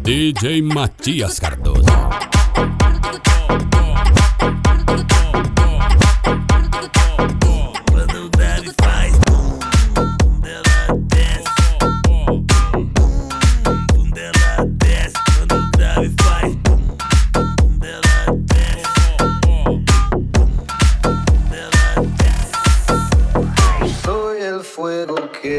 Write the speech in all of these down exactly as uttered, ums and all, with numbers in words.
D J Matias Cardoso. Quando o grave faz bum, bum dela desce, bum, bum dela desce. Quando o grave faz bum, bum dela desce, bum, bum dela desce. Soy el fuego que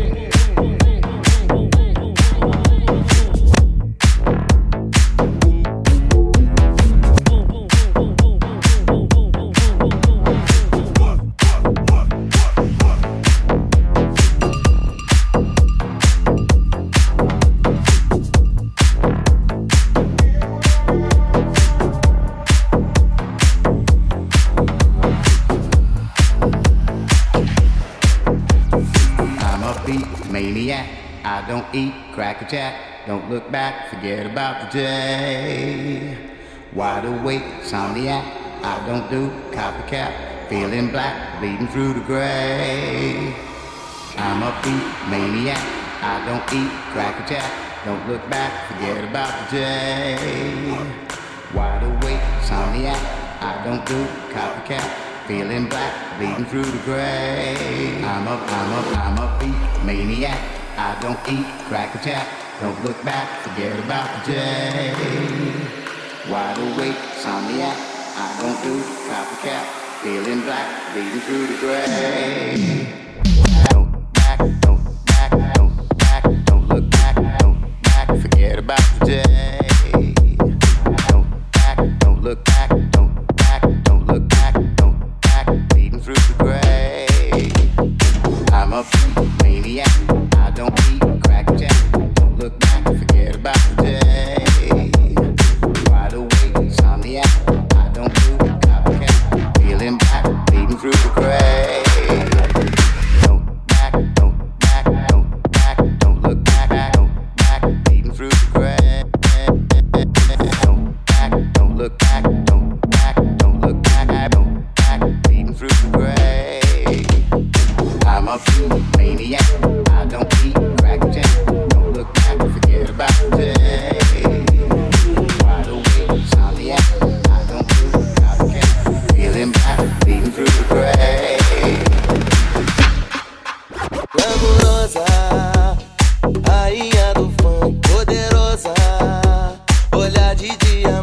maniac. I don't eat cracker jack. Don't look back, forget about the day. Wide awake, insomniac. I don't do copycat. Feeling black, bleeding through the gray. I'm a beat maniac. I don't eat cracker jack. Don't look back, forget about the day. Wide awake, insomniac. I don't do copycat. Feeling black, bleeding through the gray. I'm a, I'm a, I'm a beat maniac. I don't eat cracker jack. Don't look back, forget about the day. Wide awake, insomniac. I don't do copycat. Feeling black, bleeding through the gray. Don't back, don't back, don't back, don't look back, don't back, forget about the day. Don't back, don't look back, don't back, don't look back, don't back, bleeding through the gray. I'm a maniac. I don't eat cracker jack. Don't look back, forget about the day. Wide awake, insomniac. I don't do copycat. Feeling black, bleeding through the gray. Don't back, don't back, don't back, don't look back, don't back, bleeding through the gray. Don't back, don't look back, don't back, don't look back, don't back, bleeding through the gray. I'm a maniac. I don't eat cracker jack. Don't look back, forget about the day. Wide awake, insomniac. I don't do copycat. Feeling black, bleeding through the gray. Glamourosa, rainha do funk, poderosa, olhar de diamante.